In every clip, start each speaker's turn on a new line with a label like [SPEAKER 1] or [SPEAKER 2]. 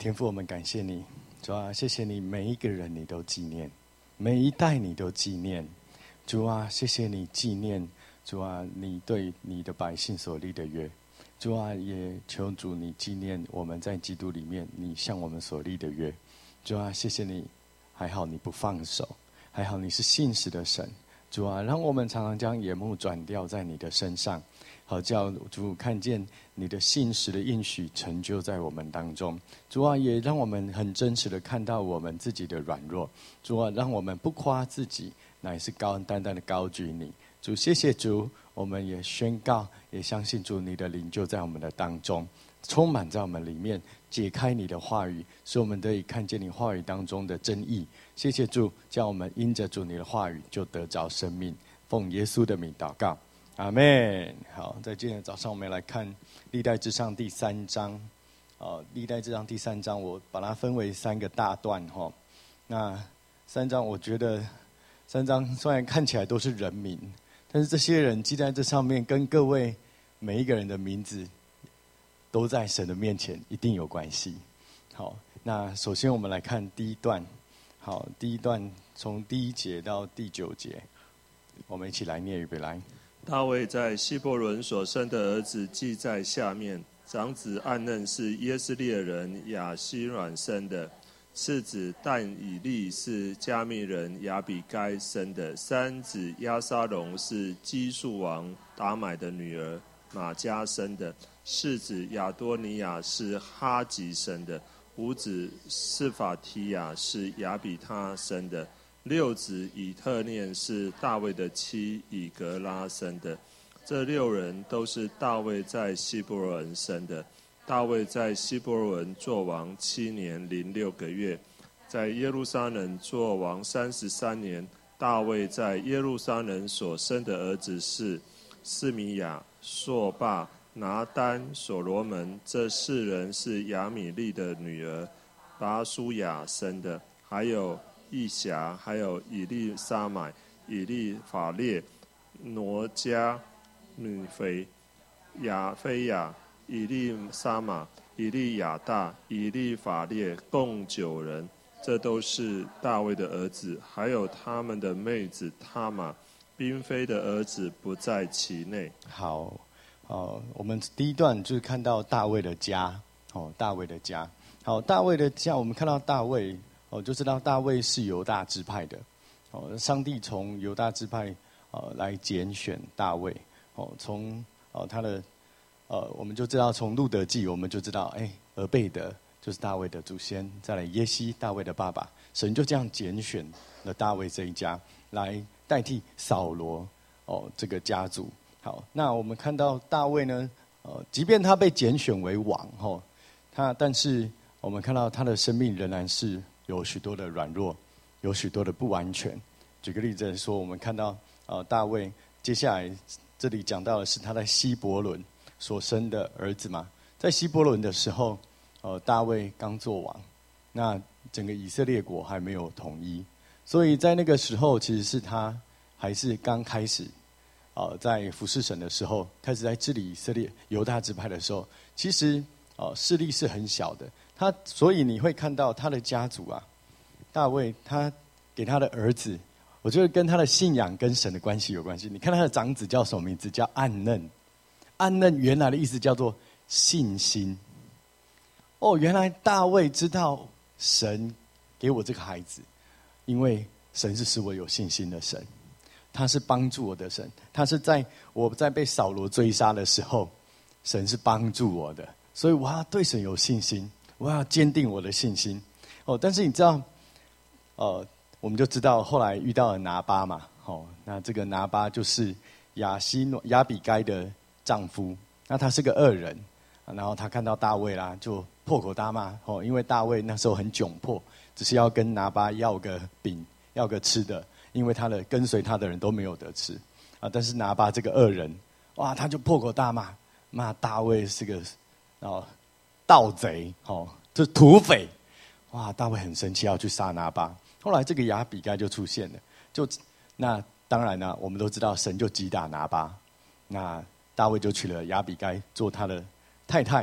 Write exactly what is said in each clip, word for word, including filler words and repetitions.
[SPEAKER 1] 天父，我们感谢你，主啊，谢谢你每一个人你都纪念，每一代你都纪念，主啊，谢谢你纪念，主啊，你对你的百姓所立的约，主啊，也求主你纪念我们在基督里面你向我们所立的约，主啊，谢谢你，还好你不放手，还好你是信实的神，主啊，让我们常常将眼目转掉在你的身上，好叫主看见你的信实的应许成就在我们当中。主啊，也让我们很真实的看到我们自己的软弱。主啊，让我们不夸自己，乃是高单单的高举你。主，谢谢主，我们也宣告，也相信主你的灵就在我们的当中，充满在我们里面，解开你的话语，使我们得以看见你话语当中的真意。谢谢主，叫我们因着主你的话语就得着生命。奉耶稣的名祷告。阿们。好，在今天早上我们来看历代志上第三章。呃，历代志上第三章，我把它分为三个大段哈。那三章我觉得三章虽然看起来都是人名，但是这些人记在这上面，跟各位每一个人的名字都在神的面前一定有关系。好，那首先我们来看第一段。好，第一段从第一节到第九节，我们一起来念，预备来。
[SPEAKER 2] 大卫在希伯伦所生的儿子记在下面。长子暗嫩是耶斯列人亚希软生的，次子但以利是加密人亚比该生的，三子押沙龙是基述王达买的女儿玛迦生的，四子亚多尼亚是哈吉生的，五子示法提亚是亚比他生的，六子以特念是大卫的妻以格拉生的。这六人都是大卫在希伯伦生的。大卫在希伯伦作王七年零六个月，在耶路撒冷作王三十三年。大卫在耶路撒冷所生的儿子是示米亚、朔巴、拿单、所罗门，这四人是亚米利的女儿拔舒雅生的，还有以辖，还有以利沙买、以利法列、挪迦、女肥、亚菲亚、以利沙玛、以利亚大、以利法列，共九人。这都是大卫的儿子，还有他们的妹子他玛，嫔妃的儿子不在其内。
[SPEAKER 1] 好，呃，我们第一段就是看到大卫的家，哦，大卫的家。好，大卫的家，我们看到大卫，哦，就知道大卫是犹大支派的。哦，上帝从犹大支派，呃，来拣选大卫。哦，从哦他的，呃，我们就知道从路德记，我们就知道，哎，俄贝德就是大卫的祖先，再来耶西，大卫的爸爸，神就这样拣选了大卫这一家，来代替扫罗哦这个家族。好，那我们看到大卫呢，呃，即便他被拣选为王，哦，他但是我们看到他的生命仍然是有许多的软弱，有许多的不完全。举个例子来说，我们看到呃大卫接下来这里讲到的是他在希伯伦所生的儿子嘛，在希伯伦的时候，呃，大卫刚做王，那整个以色列国还没有统一，所以在那个时候，其实是他还是刚开始，呃，在服侍神的时候，开始在治理以色列犹大支派的时候，其实呃势力是很小的。他所以你会看到他的家族啊，大卫他给他的儿子。我觉得跟他的信仰跟神的关系有关系。你看他的长子叫什么名字？叫暗嫩。暗嫩原来的意思叫做信心。哦，原来大卫知道神给我这个孩子，因为神是使我有信心的神，他是帮助我的神，他是在我在被扫罗追杀的时候，神是帮助我的，所以我要对神有信心，我要坚定我的信心。哦，但是你知道，呃。我们就知道后来遇到了拿巴嘛，哦，那这个拿巴就是亚西诺亚比该的丈夫，那他是个恶人，然后他看到大卫啦，就破口大骂，哦，因为大卫那时候很窘迫，只是要跟拿巴要个饼，要个吃的，因为他的跟随他的人都没有得吃，啊，但是拿巴这个恶人，哇，他就破口大骂，骂大卫是个哦盗贼，哦，这土匪，哇，大卫很生气，要去杀拿巴。后来这个亚比该就出现了，就那当然呢，我们都知道神就击打拿巴，那大卫就娶了亚比该做他的太太。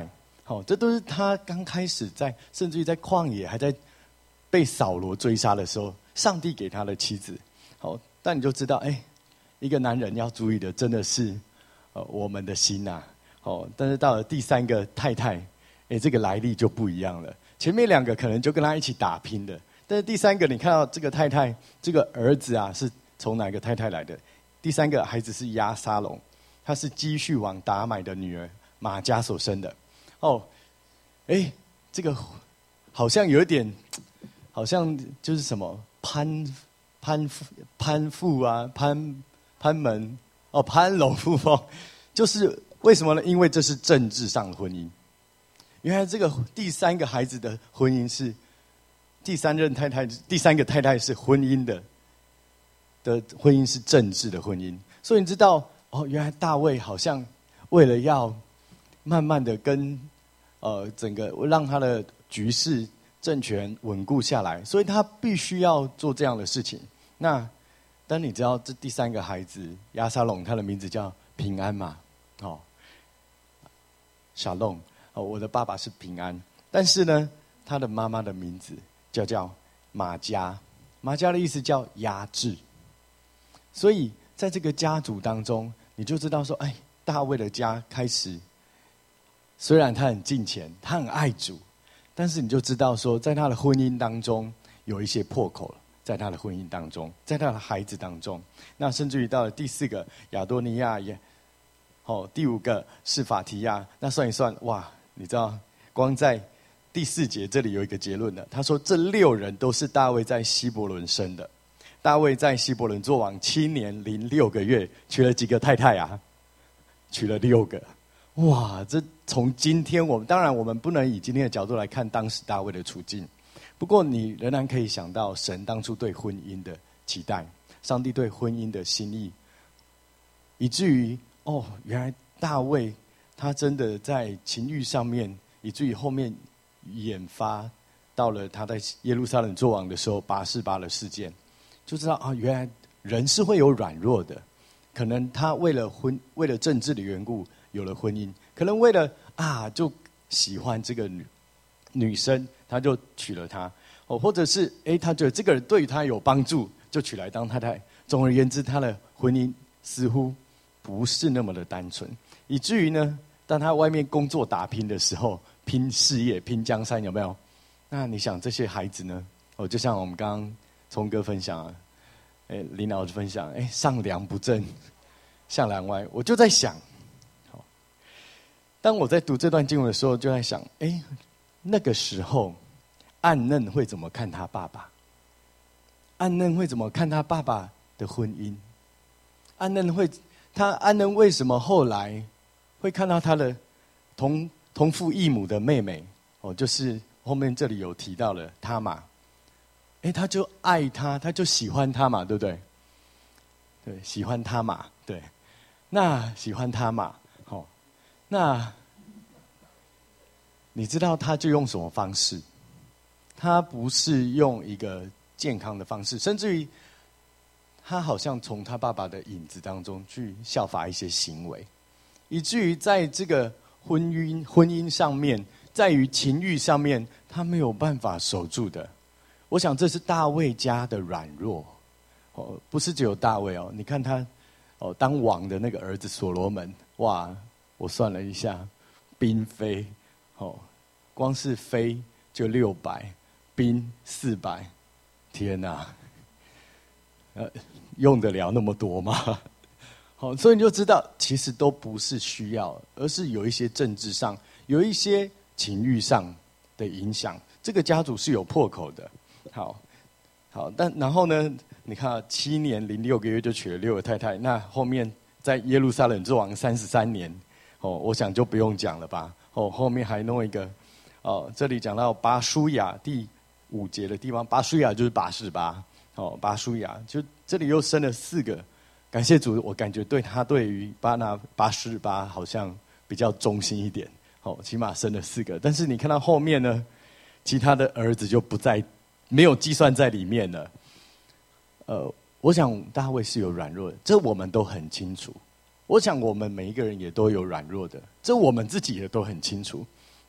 [SPEAKER 1] 好，这都是他刚开始在，甚至于在旷野还在被扫罗追杀的时候，上帝给他的妻子。好，但你就知道，哎，一个男人要注意的真的是，呃，我们的心呐、啊。哦，但是到了第三个太太，哎，这个来历就不一样了。前面两个可能就跟他一起打拼的，但是第三个，你看到这个太太，这个儿子啊，是从哪个太太来的？第三个孩子是押沙龙，他是基叙王达买的女儿玛迦所生的。哦，哎，这个好像有一点，好像就是什么攀攀攀附啊，攀攀门哦，攀龙附凤，就是为什么呢？因为这是政治上的婚姻。原来这个第三个孩子的婚姻是第三任太太，第三个太太是婚姻的的婚姻是政治的婚姻，所以你知道哦，原来大卫好像为了要慢慢的跟呃整个让他的局势政权稳固下来，所以他必须要做这样的事情。那但你知道这第三个孩子押沙龙，他的名字叫平安嘛？哦，沙龙。哦，我的爸爸是平安，但是呢，他的妈妈的名字叫叫玛迦，玛迦的意思叫压制。所以在这个家族当中，你就知道说，哎，大卫的家开始，虽然他很敬虔，他很爱主，但是你就知道说，在他的婚姻当中有一些破口了，在他的婚姻当中，在他的孩子当中，那甚至于到了第四个亚多尼亚也，哦，第五个是法提亚，那算一算，哇！你知道，光在第四节这里有一个结论的。他说，这六人都是大卫在希伯伦生的。大卫在希伯伦做王七年零六个月，娶了几个太太啊？娶了六个。哇！这从今天我们当然我们不能以今天的角度来看当时大卫的处境，不过你仍然可以想到神当初对婚姻的期待，上帝对婚姻的心意，以至于哦，原来大卫。他真的在情欲上面，以至于后面研发到了他在耶路撒冷作王的时候，拔示巴的事件，就知道啊，原来人是会有软弱的。可能他为了婚，为了政治的缘故有了婚姻，可能为了啊就喜欢这个女女生，他就娶了她哦，或者是哎他觉得这个人对他有帮助，就娶来当太太。总而言之，他的婚姻似乎不是那么的单纯，以至于呢。当他外面工作打拼的时候，拼事业、拼江山，有没有？那你想这些孩子呢？哦，就像我们刚刚聪哥分享啊，哎，林老师分享，哎，上梁不正，下梁歪。我就在想，好，当我在读这段经文的时候，就在想，哎，那个时候，暗嫩会怎么看他爸爸？暗嫩会怎么看他爸爸的婚姻？暗嫩会，他暗嫩为什么后来？会看到他的同同父异母的妹妹，哦，就是后面这里有提到了他玛，哎，他就爱他，他就喜欢他嘛，对不对？对，喜欢他玛，对，那喜欢他玛，好，那你知道他就用什么方式？他不是用一个健康的方式，甚至于他好像从他爸爸的影子当中去效法一些行为。以至于在这个婚姻婚姻上面，在于情欲上面，他没有办法守住的。我想这是大卫家的软弱，哦，不是只有大卫哦。你看他哦，当王的那个儿子所罗门，哇，我算了一下，嫔妃哦，光是妃就六百，嫔四百，天哪，呃，用得了那么多吗？好，所以你就知道，其实都不是需要，而是有一些政治上、有一些情欲上的影响。这个家族是有破口的。好，好，但然后呢？你看，七年零六个月就娶了六个太太，那后面在耶路撒冷做王三十三年，哦，我想就不用讲了吧。哦，后面还弄一个，哦，这里讲到拔书亚第五节的地方，拔书亚就是拔示巴，哦，拔书亚就这里又生了四个。感谢主，我感觉对他对于巴拿巴示巴好像比较忠心一点，哦，起码生了四个。但是你看到后面呢，其他的儿子就不在，没有计算在里面了。呃，我想大卫是有软弱的，这我们都很清楚。我想我们每一个人也都有软弱的，这我们自己也都很清楚。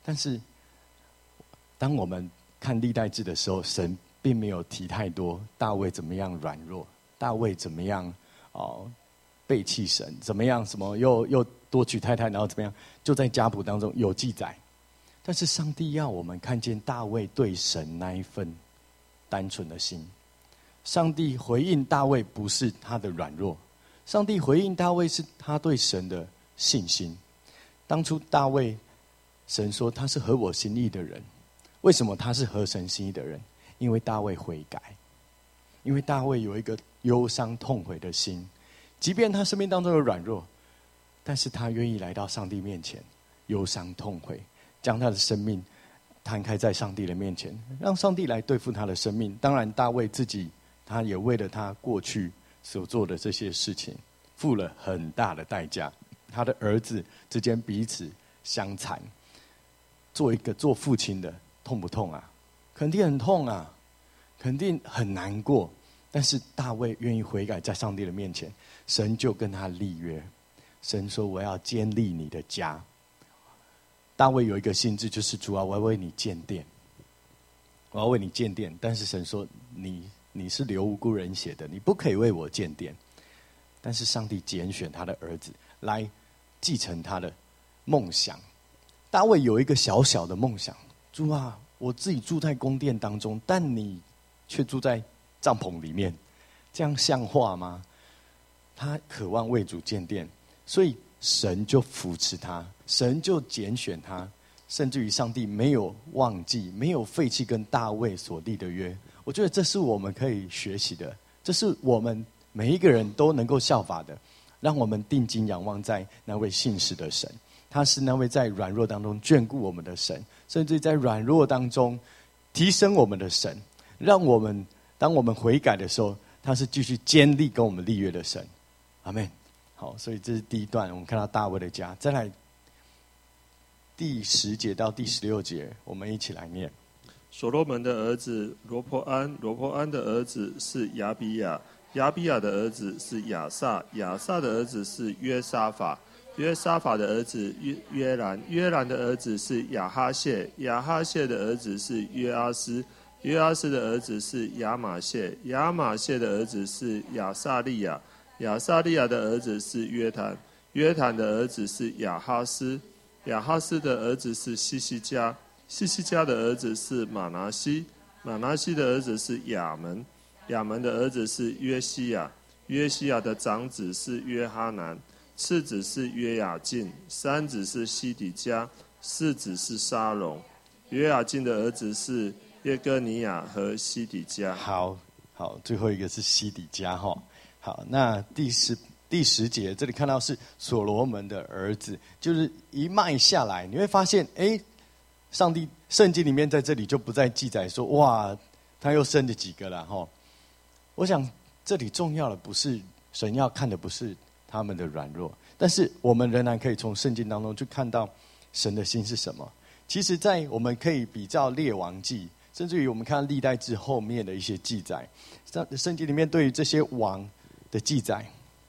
[SPEAKER 1] 但是当我们看历代志的时候，神并没有提太多大卫怎么样软弱，大卫怎么样哦背弃神，怎么样什么又又多娶太太，然后怎么样，就在家谱当中有记载。但是上帝要我们看见大卫对神那一份单纯的心。上帝回应大卫不是他的软弱，上帝回应大卫是他对神的信心。当初大卫，神说他是合我心意的人。为什么他是合神心意的人？因为大卫悔改，因为大卫有一个忧伤痛悔的心，即便他生命当中有软弱，但是他愿意来到上帝面前，忧伤痛悔，将他的生命摊开在上帝的面前，让上帝来对付他的生命。当然大卫自己他也为了他过去所做的这些事情付了很大的代价，他的儿子之间彼此相残，做一个做父亲的痛不痛啊？肯定很痛啊，肯定很难过。但是大卫愿意悔改，在上帝的面前，神就跟他立约。神说：“我要坚立你的家。”大卫有一个心志，就是主啊，我要为你建殿，我要为你建殿。但是神说：“你你是流无辜人血的，你不可以为我建殿。”但是上帝拣选他的儿子来继承他的梦想。大卫有一个小小的梦想，主啊，我自己住在宫殿当中，但你却住在帐篷里面，这样像话吗？他渴望为主建殿，所以神就扶持他，神就拣选他，甚至于上帝没有忘记，没有废弃跟大卫所立的约。我觉得这是我们可以学习的，这是我们每一个人都能够效法的。让我们定睛仰望在那位信实的神，他是那位在软弱当中眷顾我们的神，甚至在软弱当中提升我们的神，让我们当我们悔改的时候，他是继续坚立跟我们立约的神。阿们。好，所以这是第一段，我们看到大卫的家。再来第十节到第十六节，我们一起来念。
[SPEAKER 2] 所罗门的儿子罗波安，罗波安的儿子是亚比亚，亚比亚的儿子是亚撒，亚撒的儿子是约沙法，约沙法的儿子约约兰，约兰的儿子是亚哈谢，亚哈谢的儿子是约阿斯，约阿斯的儿子是亚玛谢，亚玛谢的儿子是亚撒利亚，亚撒利亚的儿子是约坦，约坦的儿子是亚哈斯，亚哈斯的儿子是西西家，西西家的儿子是马拿西，马拿西的儿子是亚门，亚门的儿子是约西亚，约西亚的长子是约哈南，次子是约雅敬，三子是西底家，四子是沙龙。约雅敬的儿子是耶哥尼亚和西底家。
[SPEAKER 1] 好，好，最后一个是西底家哈。好，那第十第十节这里看到是所罗门的儿子，就是一脉下来，你会发现，哎，上帝圣经里面在这里就不再记载说，哇，他又生了几个了哈。我想这里重要的不是神要看的不是他们的软弱，但是我们仍然可以从圣经当中去看到神的心是什么。其实在我们可以比较列王记，甚至于我们看历代志后面的一些记载，圣经里面对于这些王的记载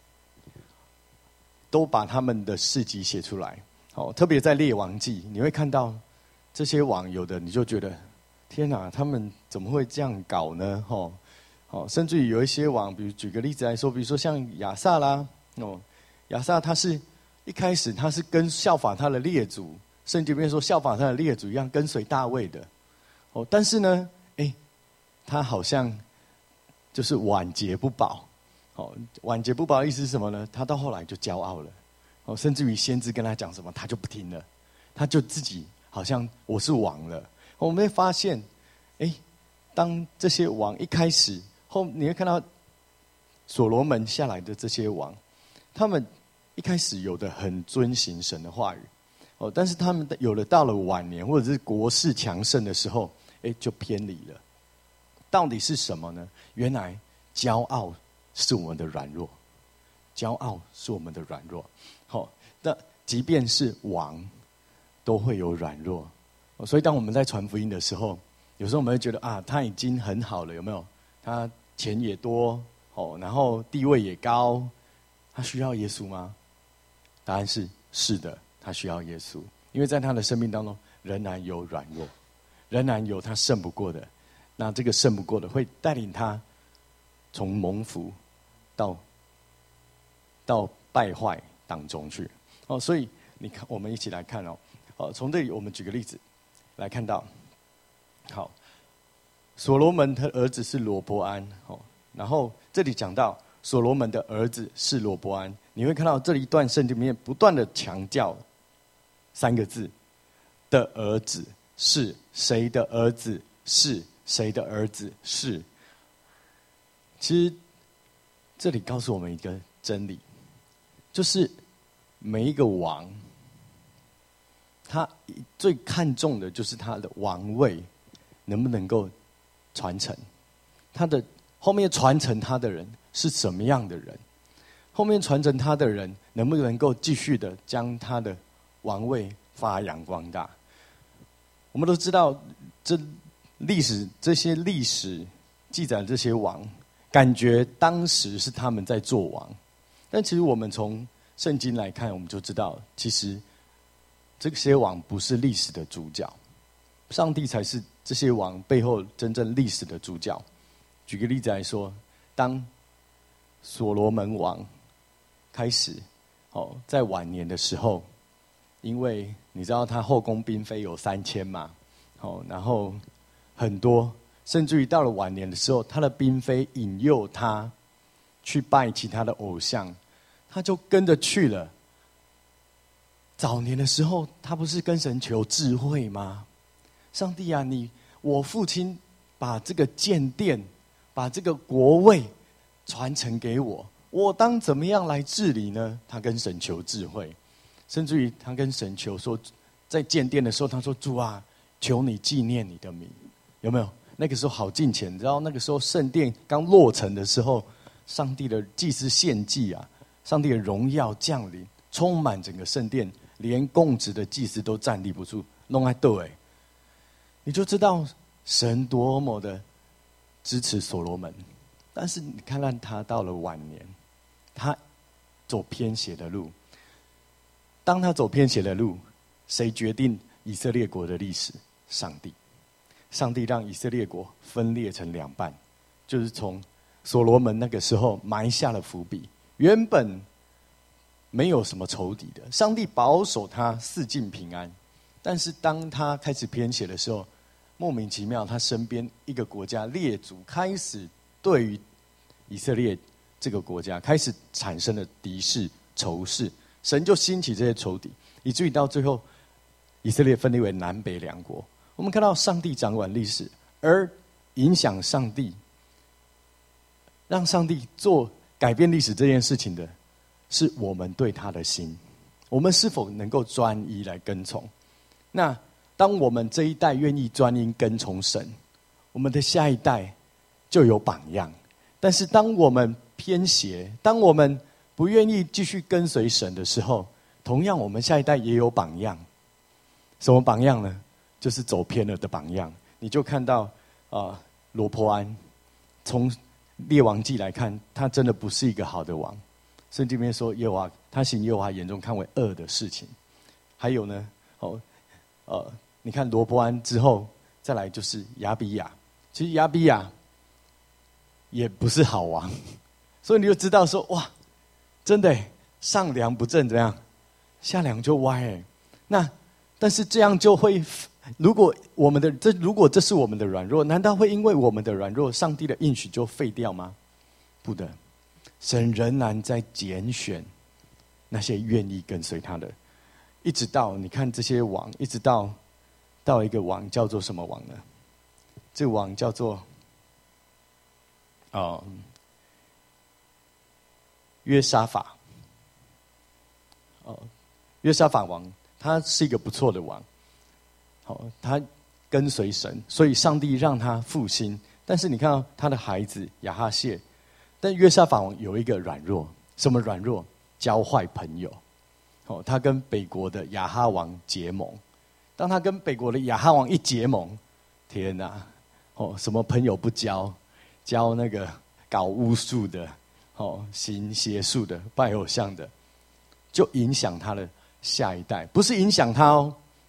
[SPEAKER 1] 都把他们的事迹写出来。好，特别在列王记你会看到这些王，有的你就觉得天哪，他们怎么会这样搞呢？哦，哦，甚至于有一些王，比如举个例子来说，比如说像亚撒啦，哦，亚撒他是一开始他是跟效法他的列祖，圣经里面说效法他的列祖一样跟随大卫的，哦，但是呢，哎，他好像就是晚节不保，哦，晚节不保的意思是什么呢？他到后来就骄傲了，哦，甚至于先知跟他讲什么，他就不听了，他就自己好像我是王了。我们会发现，哎，当这些王一开始后，你会看到所罗门下来的这些王，他们一开始有的很遵行神的话语，哦，但是他们有的到了晚年或者是国势强盛的时候，哎，就偏离了。到底是什么呢？原来骄傲是我们的软弱，骄傲是我们的软弱。好，哦，那即便是王都会有软弱。所以当我们在传福音的时候，有时候我们会觉得啊，他已经很好了，有没有？他钱也多，哦，然后地位也高，他需要耶稣吗？答案是是的，他需要耶稣，因为在他的生命当中仍然有软弱，仍然有他胜不过的。那这个胜不过的会带领他从蒙福到到败坏当中去。哦，所以你看，我们一起来看哦。哦，从这里我们举个例子来看到，好，所罗门的儿子是罗波安。哦，然后这里讲到所罗门的儿子是罗波安，你会看到这一段圣经里面不断的强调三个字：的儿子是谁的儿子是谁的儿子是。其实这里告诉我们一个真理，就是每一个王，他最看重的就是他的王位能不能够传承，他的后面传承他的人是什么样的人，后面传承他的人能不能够继续的将他的王位发扬光大。我们都知道，这历史这些历史记载的这些王，感觉当时是他们在做王，但其实我们从圣经来看，我们就知道，其实这些王不是历史的主角，上帝才是这些王背后真正历史的主角。举个例子来说，当所罗门王开始哦，在晚年的时候，因为你知道他后宫嫔妃有三千嘛，哦，然后很多，甚至于到了晚年的时候，他的嫔妃引诱他去拜其他的偶像，他就跟着去了。早年的时候，他不是跟神求智慧吗？上帝啊，你我父亲把这个建殿，把这个国位传承给我，我当怎么样来治理呢？他跟神求智慧，甚至于他跟神求说，在建殿的时候，他说：“主啊，求你纪念你的名。”有没有？那个时候好敬虔，你知道那个时候圣殿刚落成的时候，上帝的祭司献祭啊，上帝的荣耀降临，充满整个圣殿，连供职的祭司都站立不住，弄在斗哎，你就知道神多么的支持所罗门。但是你看看他到了晚年，他走偏斜的路。当他走偏斜的路，谁决定以色列国的历史？上帝。上帝让以色列国分裂成两半，就是从所罗门那个时候埋下了伏笔。原本没有什么仇敌的，上帝保守他四境平安。但是当他开始偏斜的时候，莫名其妙，他身边一个国家列祖开始对于以色列这个国家开始产生了敌视仇视，神就兴起这些仇敌，以至于到最后以色列分裂为南北两国。我们看到上帝掌管历史，而影响上帝让上帝做改变历史这件事情的是我们对他的心，我们是否能够专一来跟从。那当我们这一代愿意专一跟从神，我们的下一代就有榜样。但是当我们偏斜，当我们不愿意继续跟随神的时候，同样我们下一代也有榜样。什么榜样呢？就是走偏了的榜样。你就看到啊，罗波安，从列王记来看，他真的不是一个好的王。圣经里面说，耶和华他行耶和华眼中看为恶的事情。还有呢，哦，呃，你看罗波安之后，再来就是亚比亚。其实亚比亚也不是好王，所以你就知道说，哇，真的上梁不正怎样，下梁就歪哎。那但是这样就会，如果我们的这如果这是我们的软弱，难道会因为我们的软弱，上帝的应许就废掉吗？不的，神仍然在拣选那些愿意跟随他的，一直到你看这些王，一直到到一个王叫做什么王呢？这个王叫做哦约沙法。哦，约沙法王。他是一个不错的王，好，他跟随神，所以上帝让他复兴。但是你看到他的孩子亚哈谢，但约沙法王有一个软弱，什么软弱？交坏朋友。哦，他跟北国的亚哈王结盟。当他跟北国的亚哈王一结盟，天哪！哦，什么朋友不交？交那个搞巫术的，哦，行邪术的，拜偶像的，就影响他的下一代，不是影响他哦，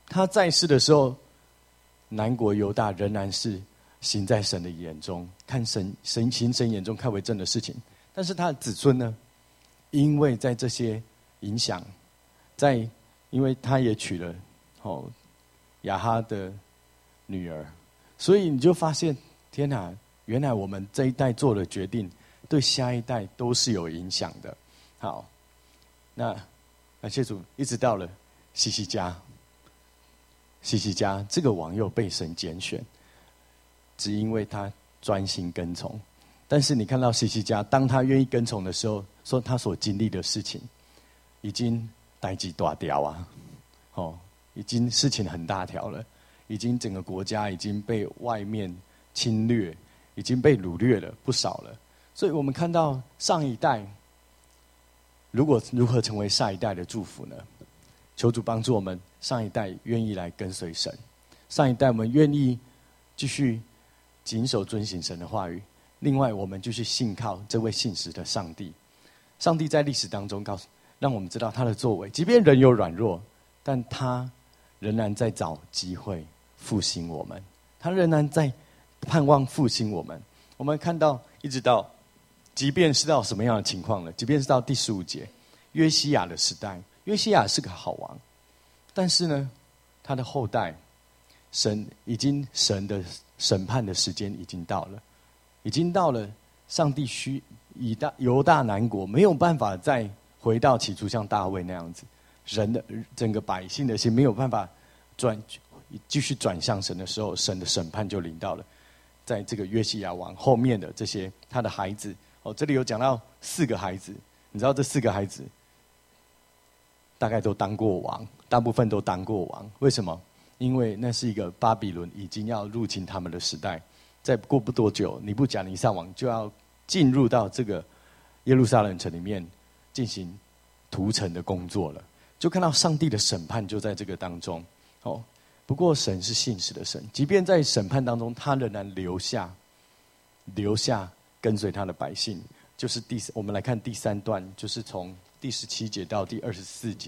[SPEAKER 1] 他在世的时候，南国犹大仍然是行在神的眼中，看神神行神眼中看为正的事情。但是他的子孙呢，因为在这些影响，在因为他也娶了哦亚哈的女儿，所以你就发现，天哪，原来我们这一代做的决定，对下一代都是有影响的。好，那感谢主，一直到了西西家。西西家这个王又被神拣选，只因为他专心跟从。但是你看到西西家，当他愿意跟从的时候，说他所经历的事情，已经代志大条啊，哦，已经事情很大条了，已经整个国家已经被外面侵略，已经被掳掠了不少了。所以我们看到上一代，如果如何成为下一代的祝福呢？求主帮助我们，上一代愿意来跟随神，上一代我们愿意继续谨守遵行神的话语。另外，我们就去信靠这位信实的上帝。上帝在历史当中告诉，让我们知道他的作为，即便人有软弱，但他仍然在找机会复兴我们，他仍然在盼望复兴我们。我们看到，一直到，即便是到什么样的情况呢？即便是到第十五节，约西亚的时代。约西亚是个好王，但是呢，他的后代，神已经神的审判的时间已经到了，已经到了，上帝需以大犹大南国没有办法再回到起初像大卫那样子，人的整个百姓的心没有办法转继续转向神的时候，神的审判就临到了，在这个约西亚王后面的这些他的孩子，哦，这里有讲到四个孩子，你知道这四个孩子。大概都当过王，大部分都当过王。为什么？因为那是一个巴比伦已经要入侵他们的时代，再过不多久，尼布甲尼撒王就要进入到这个耶路撒冷城里面进行屠城的工作了。就看到上帝的审判就在这个当中。哦，不过神是信实的神，即便在审判当中，他仍然留下留下跟随他的百姓。就是第我们来看第三段，就是从第十七节到第二十四节。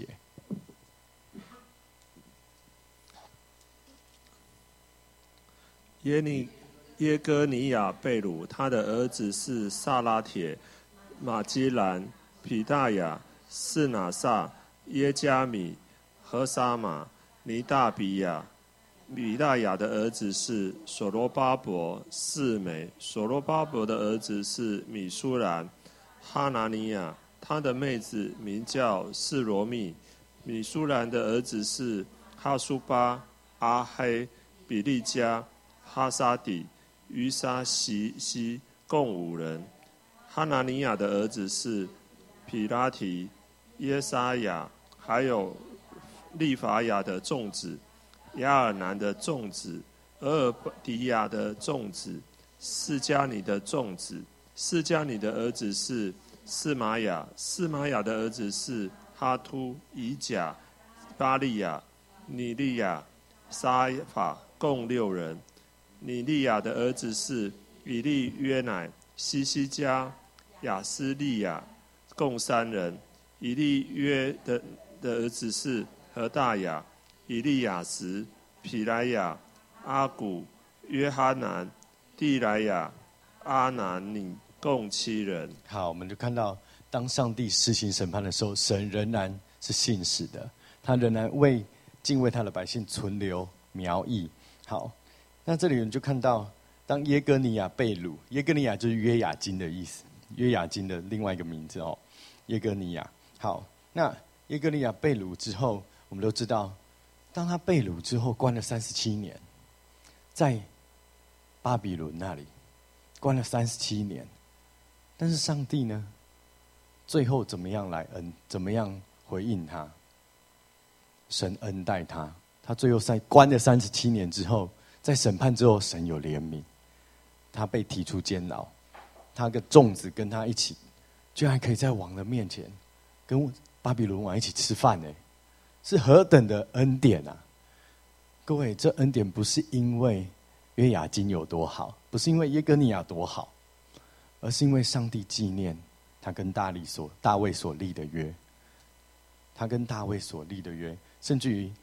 [SPEAKER 2] 耶尼耶哥尼亚贝鲁，他的儿子是萨拉铁、马基兰、皮大雅、士拿撒、耶加米、何沙马、尼大比亚。米大雅的儿子是所罗巴伯、示每。所罗巴伯的儿子是米舒兰、哈拿尼亚。他的妹子名叫示罗密。米舒兰的儿子是哈苏巴、阿黑、比利加、哈沙底、于沙西西，共五人。哈拿尼亚的儿子是皮拉提、耶沙雅，还有利法雅的众子，亚尔南的众子，俄尔迪亚的众子，释迦尼的众子。释迦尼的儿子是示玛雅，示玛雅的儿子是哈突、以甲、巴利亚、尼利亚、沙法，共六人。尼利亚的儿子是以利约乃、西西加、亚斯利亚，共三人。以利约 的, 的儿子是何大雅、以利亚什、皮莱亚、阿古、约哈南、蒂莱亚、阿南尼，共七人。
[SPEAKER 1] 好，我们就看到，当上帝施行审判的时候，神仍然是信实的，他仍然为敬畏他的百姓存留苗裔。好，那这里我们就看到，当耶哥尼亚被掳，耶哥尼亚就是约雅斤的意思，约雅斤的另外一个名字哦，耶哥尼亚。好，那耶哥尼亚被掳之后，我们都知道，当他被掳之后，关了三十七年，在巴比伦那里关了三十七年。但是上帝呢，最后怎么样来恩？怎么样回应他？神恩待他，他最后在关了三十七年之后，在审判之后，神有怜悯，他被提出监牢，他的众子跟他一起，居然可以在王的面前跟巴比伦王一起吃饭呢，是何等的恩典啊！各位，这恩典不是因为约雅斤有多好，不是因为耶哥尼亚多好，而是因为上帝纪念他跟大利所大卫所立的约，他跟大卫所立的约，甚至于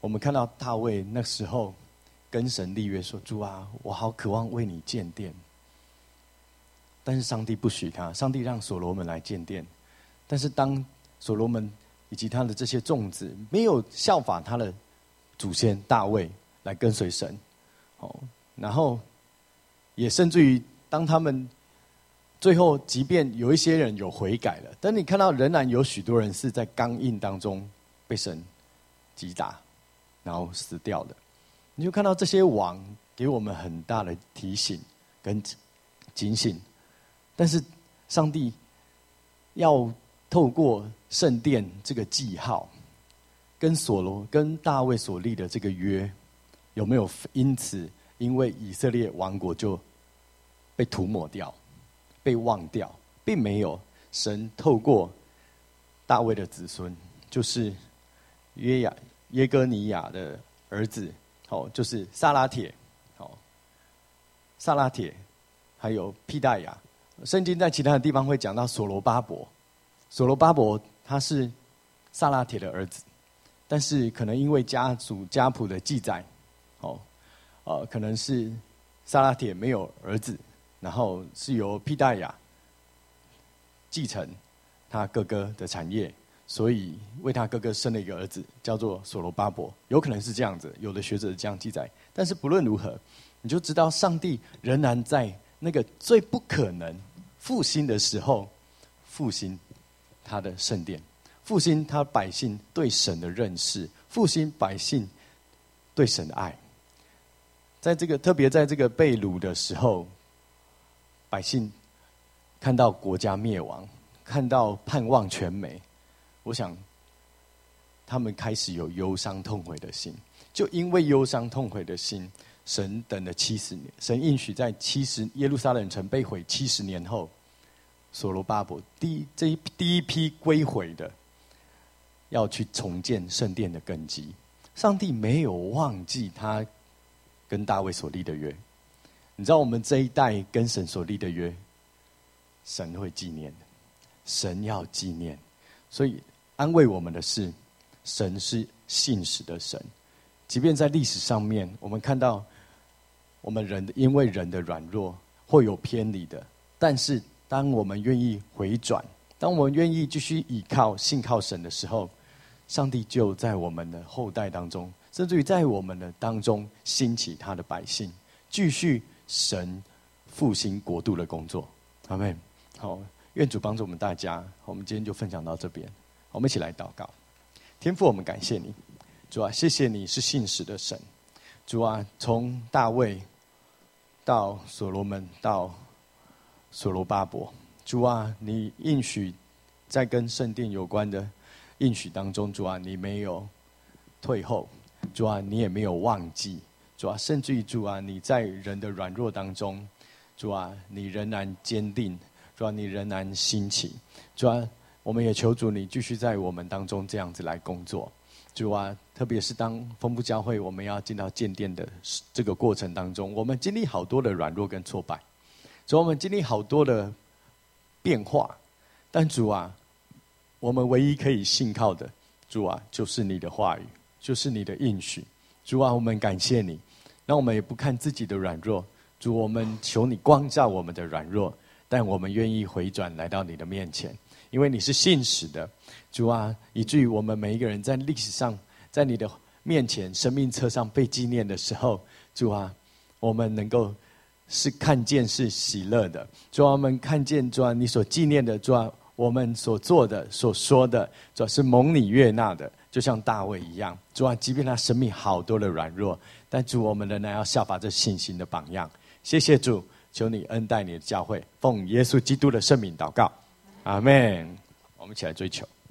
[SPEAKER 1] 我们看到大卫那时候跟神立约说：“主啊，我好渴望为你建殿。”但是上帝不许他，上帝让所罗门来建殿。但是当所罗门以及他的这些众子没有效法他的祖先大卫来跟随神，哦，然后也甚至于当他们最后，即便有一些人有悔改了，但你看到仍然有许多人是在刚硬当中被神击打，然后死掉的。你就看到这些王给我们很大的提醒跟警醒。但是上帝要透过圣殿这个记号，跟所罗跟大卫所立的这个约，有没有因此因为以色列王国就被涂抹掉、被忘掉？并没有。神透过大卫的子孙，就是约雅耶哥尼亚的儿子，哦，就是撒拉铁，哦，撒拉铁，还有毗大雅。圣经在其他的地方会讲到所罗巴伯，所罗巴伯他是撒拉铁的儿子，但是可能因为家族家谱的记载，哦，呃，可能是撒拉铁没有儿子，然后是由毗大雅继承他哥哥的产业，所以为他哥哥生了一个儿子，叫做所罗巴伯。有可能是这样子，有的学者这样记载。但是不论如何，你就知道上帝仍然在那个最不可能复兴的时候，复兴他的圣殿，复兴他百姓对神的认识，复兴百姓对神的爱。在这个特别在这个被掳的时候，百姓看到国家灭亡，看到盼望全没，我想他们开始有忧伤痛悔的心。就因为忧伤痛悔的心，神等了七十年，神应许在七十耶路撒冷城被毁七十年后，所罗巴伯第一这一第一批归回的，要去重建圣殿的根基。上帝没有忘记他跟大卫所立的约。你知道我们这一代跟神所立的约，神会纪念的，神要纪念。所以安慰我们的是，神是信实的神。即便在历史上面，我们看到我们人因为人的软弱会有偏离的，但是当我们愿意回转，当我们愿意继续倚靠信靠神的时候，上帝就在我们的后代当中，甚至于在我们的当中兴起他的百姓，继续神复兴国度的工作。阿们。好，愿主帮助我们大家。我们今天就分享到这边，我们一起来祷告。天父，我们感谢你，主啊，谢谢你是信实的神。主啊，从大卫到所罗门到所罗巴伯，主啊，你应许在跟圣殿有关的应许当中，主啊，你没有退后，主啊，你也没有忘记，主啊，甚至于主啊，你在人的软弱当中，主啊，你仍然坚定，主啊，你仍然兴起，主啊，我们也求主你继续在我们当中这样子来工作，主啊，特别是当丰富教会我们要进到建殿的这个过程当中，我们经历好多的软弱跟挫败，主啊，我们经历好多的变化，但主啊，我们唯一可以信靠的，主啊，就是你的话语，就是你的应许。主啊，我们感谢你，让我们也不看自己的软弱，主，我们求你光照我们的软弱，但我们愿意回转来到你的面前，因为你是信实的，主啊，以至于我们每一个人在历史上，在你的面前生命册上被纪念的时候，主啊，我们能够是看见是喜乐的，主啊，我们看见主啊你所纪念的，主啊我们所做的所说的，主啊是蒙你悦纳的，就像大卫一样，主啊，即便他生命好多的软弱，但主我们仍然要效法这信心的榜样。谢谢主，求你恩待你的教会，奉耶稣基督的圣名祷告，阿们。我们一起来追求。